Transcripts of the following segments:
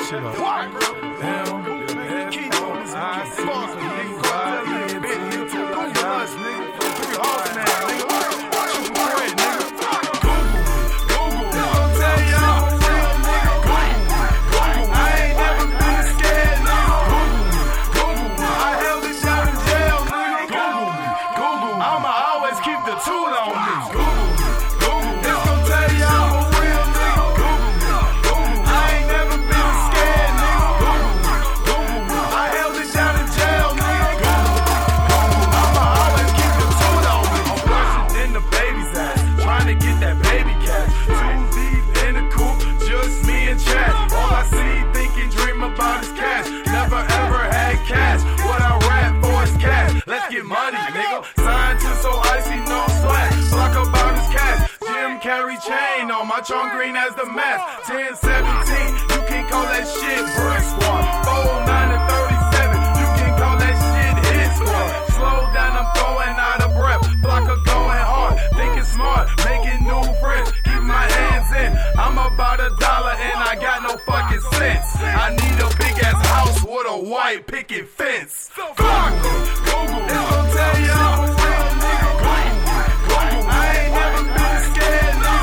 shit up. Chain on my trunk green as the mess. 10-17, you can call that shit Brick Squad. 4-9 and 37, you can call that shit Hit Squad. Slow down, I'm throwing out of breath. Blocker going hard, thinking smart, making new friends, keep my hands in. I'm about $1 and I got no fucking sense. I need a big ass house with a white picket fence. Fuck Google, it's gonna tell you I'm a real nigga. Google, I ain't never been scared, nigga.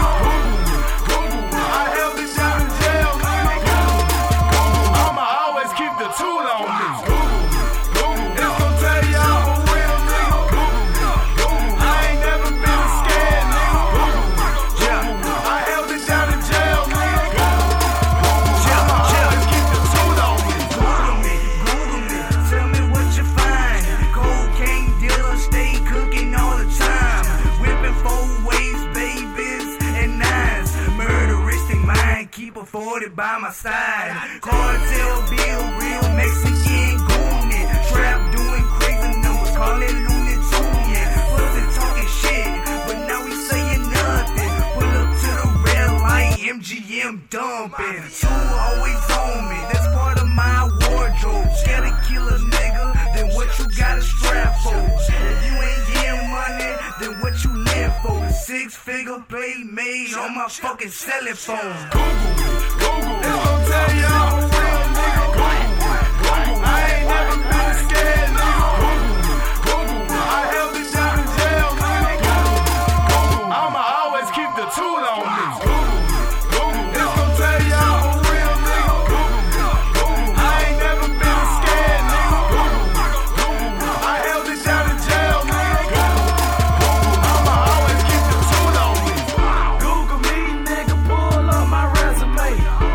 By my side, cartel bill, real Mexican goon. Trap doing crazy numbers, call it Looney Tunes. Pussy talking shit, but now we saying nothing. Pull up to the red light, MGM dumping. You always on me, that's part of my wardrobe. Scared to kill a nigga, then what you got a strap for? If you ain't getting money, then what you live for? The 6-figure play made on my fucking cell phone. Google, it's gon' tell you I'm a real nigga. Google, I ain't never been scared, nigga. Google, I held it down in jail, nigga. Google, I'ma always keep the tool on me. Google, it's gon' tell you I'm a real nigga. Google, I ain't never been scared, nigga. Google, I held it down in jail, nigga. I'ma always keep the tool on me. Google me, nigga, pull up my resume.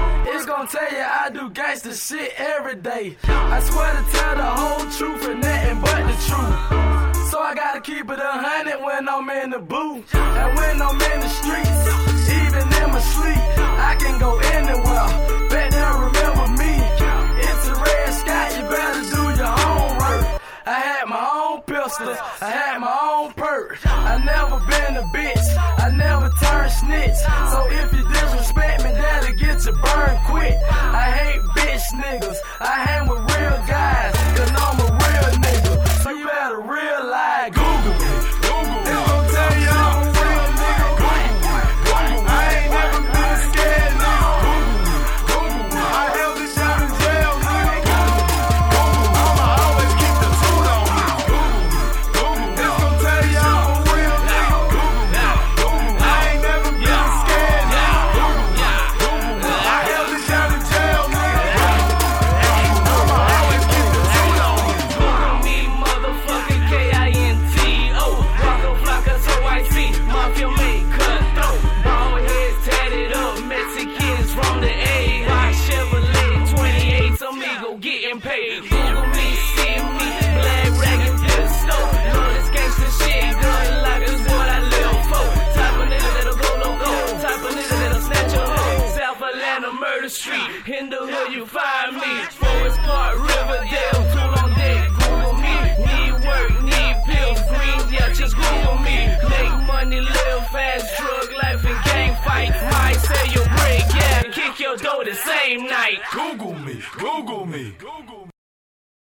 Tell ya I do gangsta shit every day. I swear to tell the whole truth and nothing but the truth. So I gotta keep it 100 when I'm in the booth. And when I'm in the streets, even in my sleep, I can go anywhere. Bet they'll remember me. It's a red sky, you better do your homework. I had my own pistols, I had my own perk. I never been a bitch, I never turned snitch. So if you disrespect me, that'll get you burned quick. I hate bitch niggas, I hang with real guys, cause I'm a real nigga. So you better realize, Google me. Google, it's gon' tell you I'm a real nigga. Google, I ain't never been scared, nigga. Google, I held it down in jail, nigga. Google, I'ma always keep the tool on me. Google, it's gon' tell you I'm a real nigga. Google, I ain't never been scared, nigga. Google, I held it down in jail, nigga. I'ma always keep the tool on me. Google me, motherfucking KINTO. Rocko Flocka, so I see. Mafia made cutthroat. Bald heads tatted up. Mexicans from the A. White Chevrolet 28's amigo getting paid. Google me, see me. Black ragged pistol. Know this gangsta shit. Gun life is what I live for. Type of nigga that'll go loco. Type of nigga that'll snatch a hoe. South Atlanta, Murder Street. In the hood, you find me. Forest Park, Riverdale. Tool on deck. Google me. Need work, need pills. Green, yeah, just Google me. Make money, live fast, drug life, and gang fight. Might say you break, yeah. Kick your door the same night. Google me, Google me.